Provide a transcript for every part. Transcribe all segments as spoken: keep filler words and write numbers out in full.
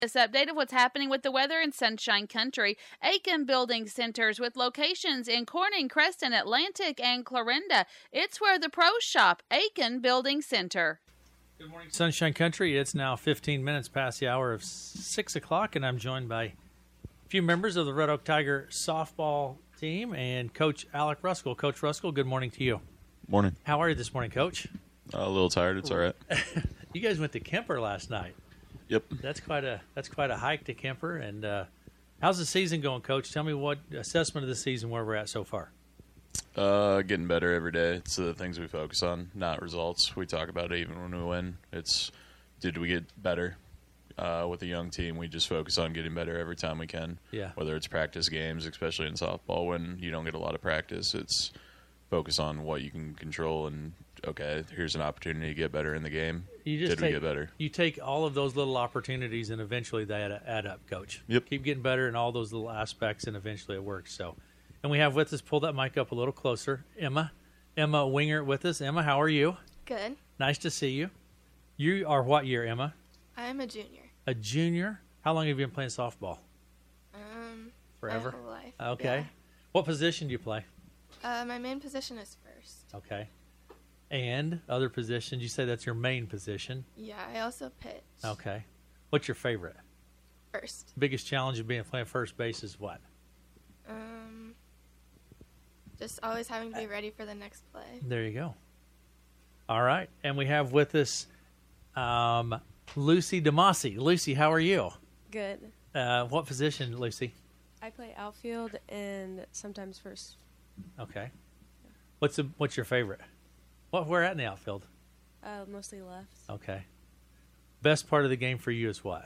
This update of what's happening with the weather in Sunshine Country. Aiken Building Centers with locations in Corning, Creston, Atlantic, and Clarinda. It's where the pros shop. Aiken Building Center. Good morning, Sunshine Country. It's now fifteen minutes past the hour of six o'clock, and I'm joined by a few members of the Red Oak Tiger softball team and Coach Alec Ruskell. Coach Ruskell, good morning to you. Morning. How are you this morning, Coach? Uh, a little tired. It's all right. You guys went to Kemper last night. Yep. That's quite a that's quite a hike to Kemper. And uh, how's the season going, Coach? Tell me what assessment of the season where we're at so far. Uh, getting better every day. It's the things we focus on, not results. We talk about it even when we win. It's did we get better uh, with a young team? We just focus on getting better every time we can. Yeah. Whether it's practice games, especially in softball, when you don't get a lot of practice, it's focus on what you can control and. Okay, here's an opportunity to get better in the game. You just Did take, we get better? You take all of those little opportunities, and eventually they add, add up, Coach. Yep. Keep getting better in all those little aspects, and eventually it works. So, and we have with us, pull that mic up a little closer, Emma. Emma Winger with us. Emma, how are you? Good. Nice to see you. You are what year, Emma? I'm a junior. A junior? How long have you been playing softball? Um, Forever? My whole life. Okay. Yeah. What position do you play? Uh, my main position is first. Okay. And other positions, you say that's your main position. Yeah, I also pitch. Okay. What's your favorite? First. Biggest challenge of being playing first base is what? Um, just always having to be ready for the next play. There you go. All right. And we have with us um, Lucy DeMasi. Lucy, how are you? Good. Uh, what position, Lucy? I play outfield and sometimes first. Okay. What's the, what's your favorite? What where at in the outfield? Uh, mostly left. Okay. Best part of the game for you is what?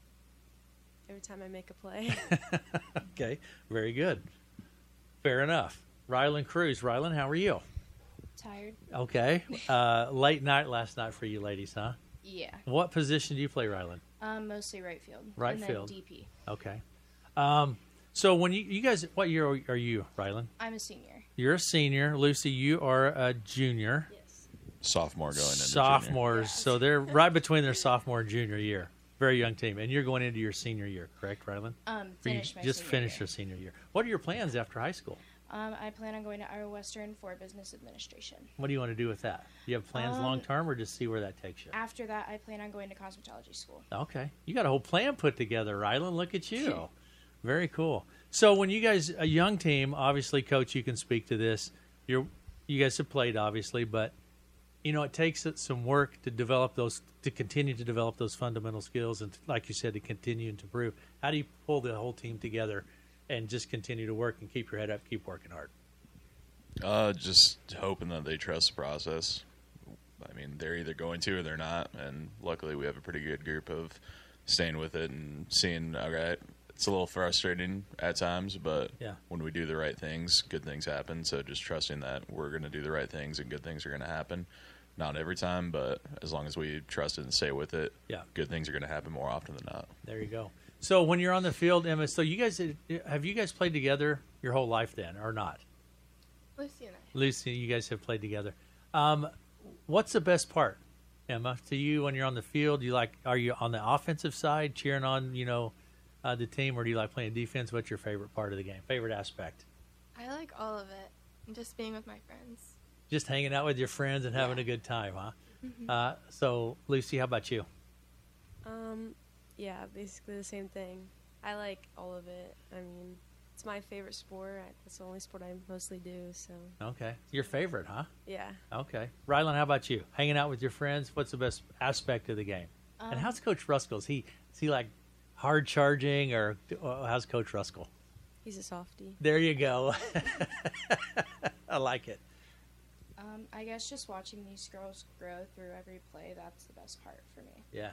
Every time I make a play. Okay. Very good. Fair enough. Rylan Cruz. Rylan, how are you? Tired. Okay. Uh, late night last night for you ladies, huh? Yeah. What position do you play, Rylan? Um, mostly right field. Right and field. Then D P. Okay. Um, so when you you guys, what year are you, Rylan? I'm a senior. You're a senior. Lucy, you are a junior. Yes. Sophomore going into Sophomores. Yes. So they're right between their sophomore and junior year. Very young team. And you're going into your senior year, correct, Rylan? Um, Or you finish my just senior finished year. your senior year. What are your plans after high school? Um, I plan on going to Iowa Western for business administration. What do you want to do with that? Do you have plans Um, long term or just see where that takes you? After that, I plan on going to cosmetology school. Okay. You got a whole plan put together, Rylan. Look at you. Very cool. So when you guys, a young team, obviously, Coach, you can speak to this. You're, you guys have played, obviously, but, you know, it takes some work to develop those, to continue to develop those fundamental skills and, like you said, to continue to improve. How do you pull the whole team together and just continue to work and keep your head up, keep working hard? Uh, just hoping that they trust the process. I mean, they're either going to or they're not, and luckily we have a pretty good group of staying with it and seeing, all right, it's a little frustrating at times, but Yeah. when we do the right things, good things happen. So just trusting that we're going to do the right things and good things are going to happen. Not every time, but as long as we trust it and stay with it, Yeah. good things are going to happen more often than not. There you go. So when you're on the field, Emma, so you guys, have you guys played together your whole life then, or not? Lucy and I. Lucy, you guys have played together. Um, what's the best part, Emma, to you when you're on the field? You like, are you on the offensive side cheering on, you know, uh, the team, or do you like playing defense? What's your favorite part of the game? Favorite aspect? I like all of it. And just being with my friends. Just hanging out with your friends and having Yeah. a good time, huh? Mhm. Uh, so, Lucy, how about you? Um, yeah, basically the same thing. I like all of it. I mean, it's my favorite sport. I, that's the only sport I mostly do. So Okay. Your favorite, huh? yeah. Okay. Rylan, how about you? Hanging out with your friends? What's the best aspect of the game? Um, And how's Coach Ruskell? Is he, is he like hard charging, or uh, how's Coach Ruskell? He's a softie. There you go. I like it. Um, I guess just watching these girls grow through every play, that's the best part for me. Yeah.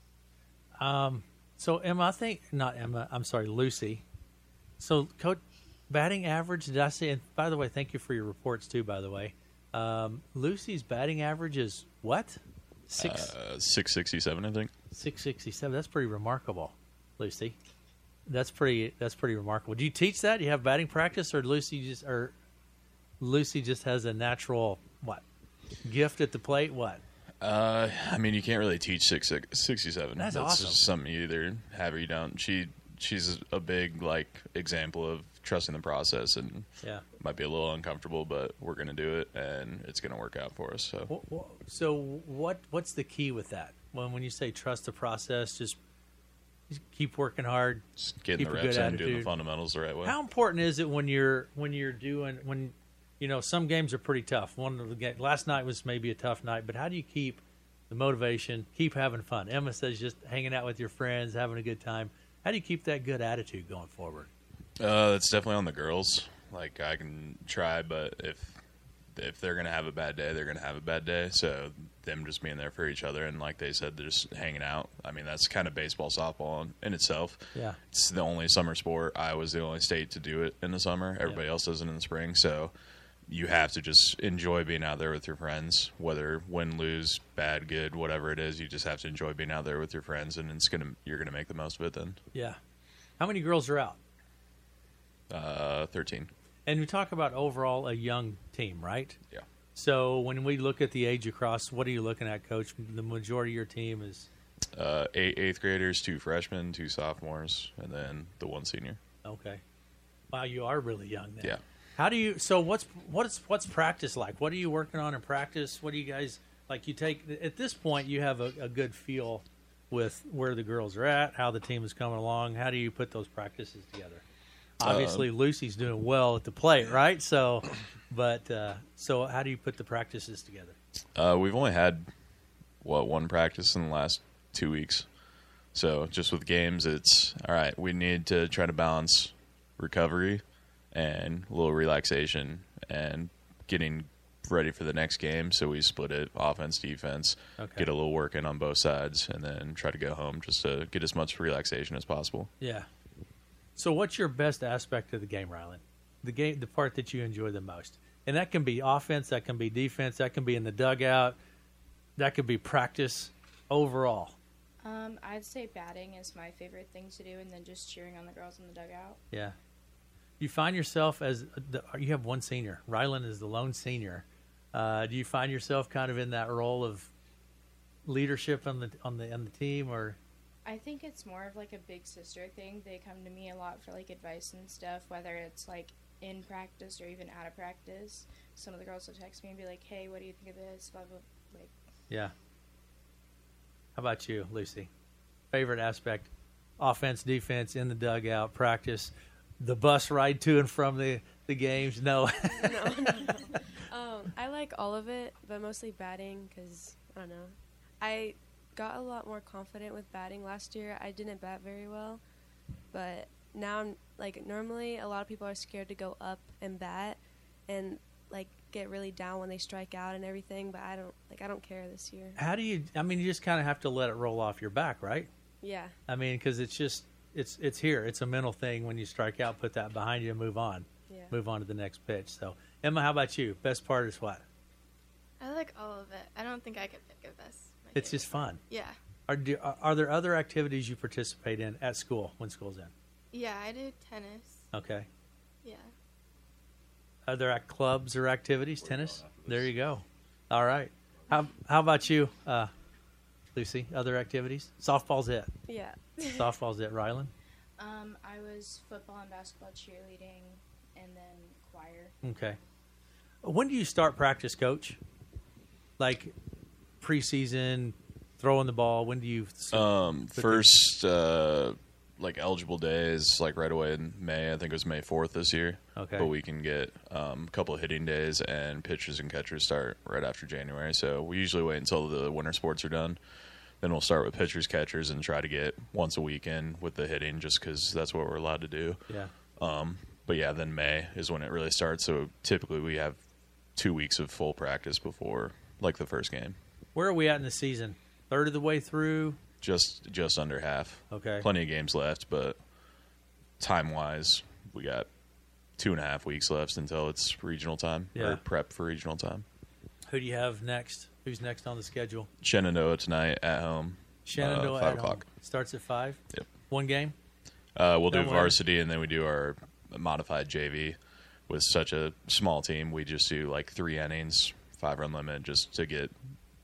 Um. So Emma, I think not Emma. I'm sorry, Lucy. So, coach, batting average. Did I say? And by the way, thank you for your reports too. By the way, um, Lucy's batting average is what? Six Uh, six sixty-seven, I think. six sixty seven. That's pretty remarkable, Lucy. That's pretty. That's pretty remarkable. Do you teach that? Do you have batting practice, or Lucy just or Lucy just has a natural what gift at the plate? What? Uh, I mean, you can't really teach six, six, sixty-seven. That's That's awesome. just something you either have or you don't. She she's a big like example of trusting the process, and Yeah. might be a little uncomfortable, but we're gonna do it, and it's gonna work out for us. So Wh- wh- So what what's the key with that? When when you say trust the process, just, just keep working hard. just getting keep the a good reps in, doing attitude. the fundamentals the right way. How important is it when you're when you're doing when you know some games are pretty tough. One of the ga- last night was maybe a tough night, but how do you keep the motivation, keep having fun? Emma says just hanging out with your friends, having a good time. How do you keep that good attitude going forward? Uh, it's definitely on the girls. Like I can try, but if if they're gonna have a bad day, they're gonna have a bad day. So them just being there for each other, and like they said, they're just hanging out. I mean, that's kind of baseball, softball in, in itself. Yeah. It's the only summer sport. Iowa's the only state to do it in the summer. Everybody else does it in the spring. So you have to just enjoy being out there with your friends, whether win, lose, bad, good, whatever it is. You just have to enjoy being out there with your friends, and it's gonna you're gonna make the most of it then. Yeah. How many girls are out? Uh, thirteen. And we talk about overall a young team, right? Yeah. So when we look at the age across, what are you looking at, Coach? The majority of your team is Uh, eight eighth graders, two freshmen, two sophomores, and then the one senior. okay. Wow, you are really young then. Yeah. How do you? So what's what's what's practice like? What are you working on in practice? What do you guys like? You take at this point, you have a, a good feel with where the girls are at, how the team is coming along. How do you put those practices together? Obviously, Lucy's doing well at the plate, right? So, but uh, so how do you put the practices together? Uh, we've only had what one practice in the last two weeks, so just with games, it's all right. We need to try to balance recovery and a little relaxation and getting ready for the next game. So we split it offense, defense, Okay. get a little work in on both sides, and then try to go home just to get as much relaxation as possible. Yeah. So, what's your best aspect of the game, Rylan? The game, the part that you enjoy the most, and that can be offense, that can be defense, that can be in the dugout, that could be practice. Overall, Um, I'd say batting is my favorite thing to do, and then just cheering on the girls in the dugout. yeah. You find yourself as the, you have one senior. Rylan is the lone senior. Uh, do you find yourself kind of in that role of leadership on the on the on the team, or I think it's more of like a big sister thing. They come to me a lot for like advice and stuff, whether it's like in practice or even out of practice. Some of the girls will text me and be like, "Hey, what do you think of this?" Blah blah. Like, yeah? How about you, Lucy? Favorite aspect: offense, defense, in the dugout, practice, the bus ride to and from the the games. No, no, no, no. Um, I like all of it, but mostly batting because, I don't know. I got a lot more confident with batting last year. I didn't bat very well, but now I'm, like, normally a lot of people are scared to go up and bat and, like, get really down when they strike out and everything, but I don't, like, I don't care this year. how do you? I mean, you just kind of have to let it roll off your back, right? Yeah. I mean, because it's just it's it's here. It's a mental thing. When you strike out, put that behind you and move on. Yeah. Move on to the next pitch. So, Emma, how about you? Best part is what? I like all of it. I don't think I could pick a best. my It's favorite just fun. Yeah. Are do, are are there other activities you participate in at school when school's in? Yeah, I do tennis. Okay. Yeah. Other ac- clubs or activities? Tennis. There you go. All right. How how about you, uh, Lucy? Other activities? Softball's it. Yeah. Softball's it. Rylan. um, I was football and basketball, cheerleading, and then choir. Okay. When do you start practice, Coach? Like preseason, throwing the ball. When do you? Um, But the- first, uh, like eligible days, like right away in May. I think it was May fourth this year. Okay. But we can get um, a couple of hitting days, and pitchers and catchers start right after January. So we usually wait until the winter sports are done. Then we'll start with pitchers, catchers, and try to get once a week in with the hitting, just because that's what we're allowed to do. Yeah. Um, but yeah, then May is when it really starts. So typically we have two weeks of full practice before like the first game. Where are we at in the season? Third of the way through. Just just under half. Okay. Plenty of games left, but time wise, we got two and a half weeks left until it's regional time Yeah. or prep for regional time. Who do you have next? Who's next on the schedule? Shenandoah tonight at home. Shenandoah uh, five at home. o'clock. Starts at five. Yep. One game. Uh, we'll do Don't worry. varsity, and then we do our modified J V. With such a small team, we just do like three innings, five run limit, just to get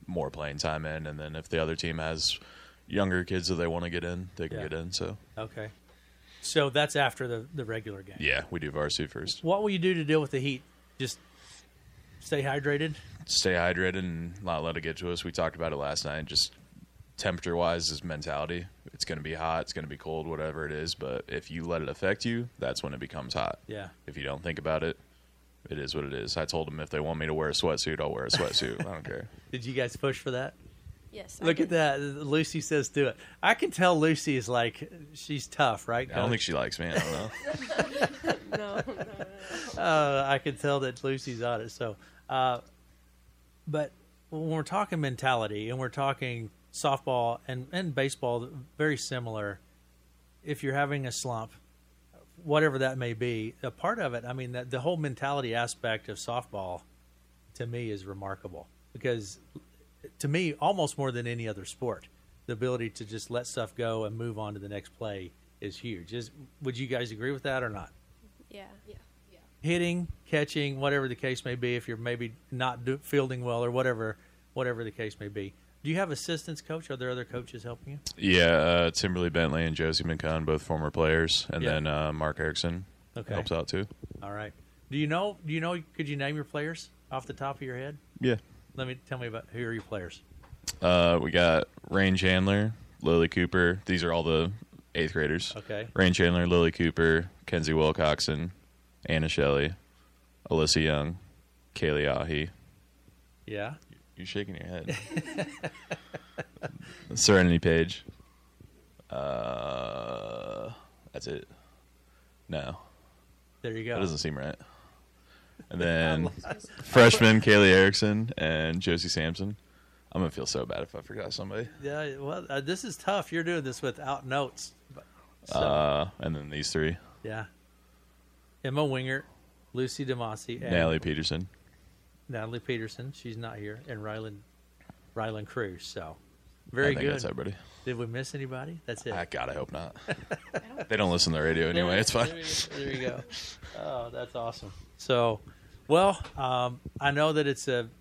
more playing time in, and then if the other team has younger kids that they want to get in, they can Yeah. get in. So Okay. So that's after the, the regular game. yeah, we do varsity first. What will you do to deal with the heat? Just stay hydrated? Stay hydrated and not let it get to us. We talked about it last night. Just temperature wise is mentality. It's going to be hot, it's going to be cold, whatever it is. But if you let it affect you, that's when it becomes hot. Yeah. If you don't think about it, it is what it is. I told them if they want me to wear a sweatsuit, I'll wear a sweatsuit. I don't care. Did you guys push for that? Yes. I Look at did. that. Lucy says do it. I can tell Lucy is like, she's tough, right? I don't think she likes me. I don't know. No, no, no, no. uh, I can tell that Lucy's on it. So, uh, but when we're talking mentality and we're talking softball and, and baseball, very similar. If you're having a slump, whatever that may be, a part of it, I mean, the, the whole mentality aspect of softball to me is remarkable because to me, almost more than any other sport, the ability to just let stuff go and move on to the next play is huge. Is, would you guys agree with that or not? Yeah. Yeah. Hitting, catching, whatever the case may be, if you're maybe not do, fielding well or whatever, whatever the case may be. Do you have assistants, coach? Are there other coaches helping you? Yeah, uh, Timberly Bentley and Josie McCunn, both former players, and Yeah. then uh, Mark Erickson Okay. helps out too. All right. Do you know? Do you know? Could you name your players off the top of your head? Yeah. Let me tell me about who are your players. Uh, we got Rain Chandler, Lily Cooper. These are all the eighth graders. Okay. Rain Chandler, Lily Cooper, Kenzie Wilcoxon, Anna Shelley, Alyssa Young, Kaylee Ahi. Yeah. You're shaking your head. Serenity Page. Uh, that's it. No, There you go. that doesn't seem right. And then freshman Kaylee Erickson and Josie Sampson. I'm gonna feel so bad if I forgot somebody. Yeah. Well, uh, this is tough. You're doing this without notes. But, so, Uh, and then these three: yeah. Emma Wingert, Lucy DeMasi, and Natalie Peterson. Natalie Peterson. She's not here, and Rylan, Rylan Cruz. So, very I think good. that's everybody. Did we miss anybody? That's it. I God, I hope not. They don't listen to the radio anyway. It's fine. There, there you go. Oh, that's awesome. So, well, um, I know that it's a.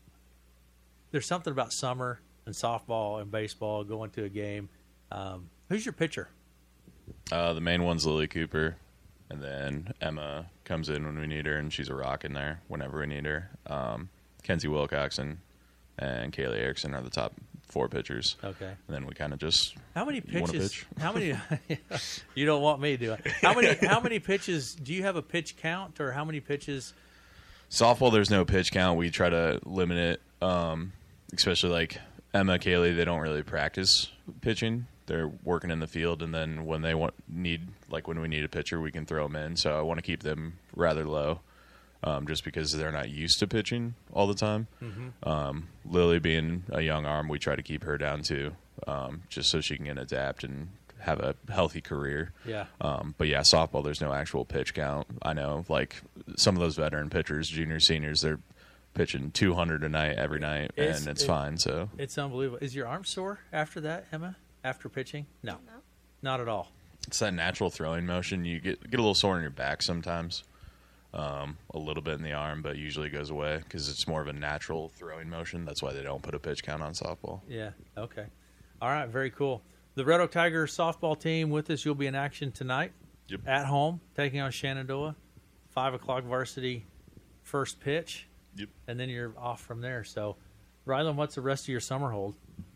There's something about summer and softball and baseball going to a game. Um, who's your pitcher? Uh, the main one's Lily Cooper, and then Emma comes in when we need her, and she's a rock in there whenever we need her. Um, Kenzie Wilcoxon and Kaylee Erickson are the top four pitchers. Okay. And then we kind of just How many You wanna pitches? pitch? How many? You don't want me, do I? How many? How many pitches? Do you have a pitch count, or how many pitches? softball. There's no pitch count. We try to limit it, um, especially like Emma, Kaylee. They don't really practice pitching. They're working in the field, and then when they want need like when we need a pitcher, we can throw them in. So I want to keep them rather low. Um, just because they're not used to pitching all the time. Mm-hmm. Um, Lily being a young arm, we try to keep her down too, um, just so she can adapt and have a healthy career. Yeah. Um, but yeah, softball, there's no actual pitch count. I know, like some of those veteran pitchers, juniors, seniors, they're pitching two hundred a night every night, It's- and it's it- fine. So It's unbelievable. Is your arm sore after that, Emma? After pitching? No, No. not at all. it's that natural throwing motion. You get get a little sore in your back sometimes. Um, a little bit in the arm, but usually goes away because it's more of a natural throwing motion. That's why they don't put a pitch count on softball. Yeah. Okay. All right. Very cool. The Red Oak Tigers softball team with us. You'll be in action tonight Yep. at home, taking on Shenandoah. Five o'clock varsity first pitch, Yep. and then you're off from there. So, Rylan, what's the rest of your summer hold?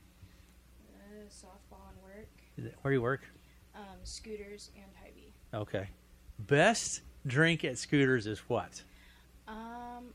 Uh, softball and work, Is it- Where you work? um, scooters and Hy-Vee. Okay. Best drink at Scooters is what? Um,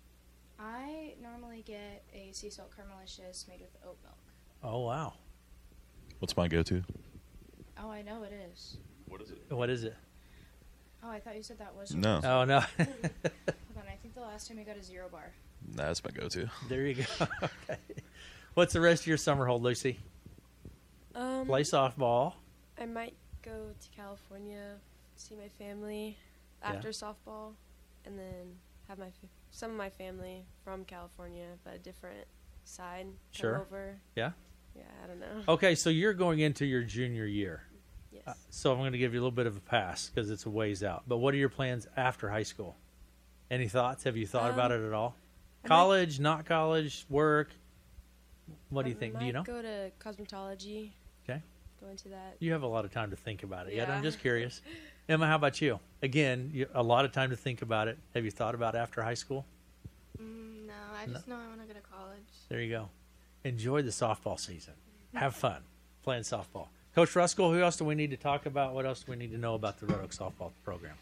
I normally get a sea salt caramelicious made with oat milk. Oh wow. What's my go-to? Oh, I know it is. What is it? What is it? Oh, I thought you said that was. No, Oh no. Hold on, I think the last time I got a zero bar. that's my go-to. There you go. Okay. What's the rest of your summer hold, Lucy? Um, Play softball. I might go to California, see my family after softball, and then have my fa- some of my family from California, but a different side come Sure. over. Yeah. Yeah, I don't know. Okay, so you're going into your junior year. Yes. Uh, so I'm going to give you a little bit of a pass because it's a ways out. But what are your plans after high school? Any thoughts? Have you thought Um, about it at all? I might- College, not college, work? What do you I think? Do you might know? Go to cosmetology. Okay. Go into that. You have a lot of time to think about it. Yeah, Yeah. I'm just curious. Emma, how about you? Again, you, a lot of time to think about it. Have you thought about after high school? Mm, no, I just know I want to go to college. There you go. Enjoy the softball season. Have fun playing softball. Coach Ruskell, who else do we need to talk about? What else do we need to know about the Red Oak softball program?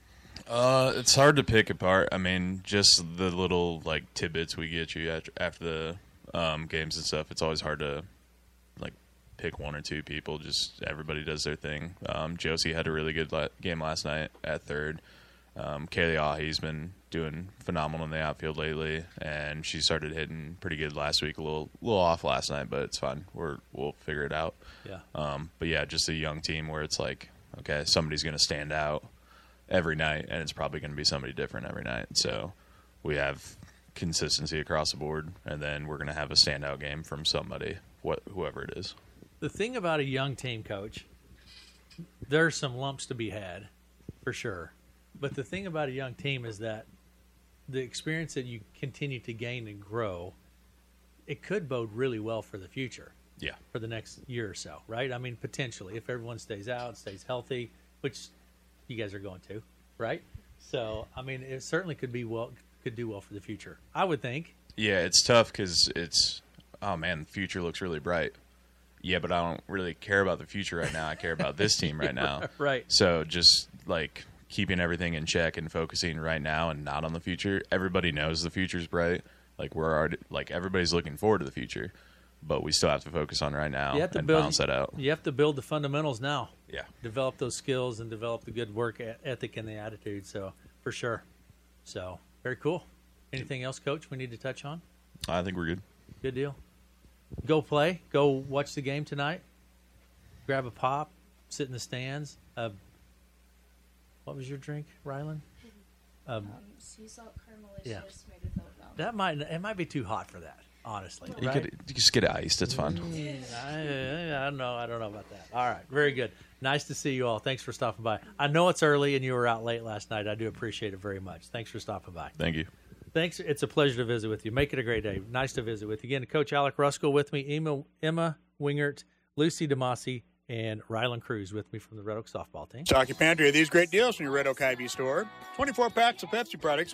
Uh, it's hard to pick apart. I mean, just the little like tidbits we get you after, after the um, games and stuff. It's always hard to like pick one or two people. Just everybody does their thing. Um, Josie had a really good la- game last night at third. Um, Kaylee Ahi's been doing phenomenal in the outfield lately, and she started hitting pretty good last week. A little, little off last night, but it's fine. We're we'll figure it out. Yeah. Um, but yeah, just a young team where it's like, okay, somebody's going to stand out every night, and it's probably going to be somebody different every night. So we have consistency across the board, and then we're going to have a standout game from somebody, what whoever it is. The thing about a young team, Coach, there's some lumps to be had, for sure. But the thing about a young team is that the experience that you continue to gain and grow, it could bode really well for the future. Yeah. For the next year or so, right? I mean, potentially, if everyone stays out, stays healthy, which you guys are going to, right? So, I mean, it certainly could be well, could do well for the future, I would think. Yeah, it's tough because it's, oh man, the future looks really bright. Yeah, but I don't really care about the future right now. I care about this team right now. Right. So just like keeping everything in check and focusing right now and not on the future. Everybody knows the future's bright. Like we're already, like everybody's looking forward to the future, but we still have to focus on right now You have to and build, balance that out. You have to build the fundamentals now. Yeah. Develop those skills and develop the good work e- ethic and the attitude. So, for sure. So, very cool. Anything else, Coach, we need to touch on? I think we're good. Good deal. Go play. Go watch the game tonight. Grab a pop. Sit in the stands. Uh, what was your drink, Rylan? Um, Um, sea salt caramelicious Yeah. made with oat milk. that might it might be too hot for that, honestly. You right? could you just get it iced. It's fine. I, I don't know. I don't know about that. All right. Very good. Nice to see you all. Thanks for stopping by. I know it's early and you were out late last night. I do appreciate it very much. Thanks for stopping by. Thank you. Thanks. It's a pleasure to visit with you. Make it a great day. Nice to visit with you. Again, Coach Alec Ruskell with me, Emma, Emma Wingert, Lucy DeMasi, and Rylan Cruz with me from the Red Oak softball team. Stocky Pantry, these great deals from your Red Oak Hy-Vee store. twenty-four packs of Pepsi products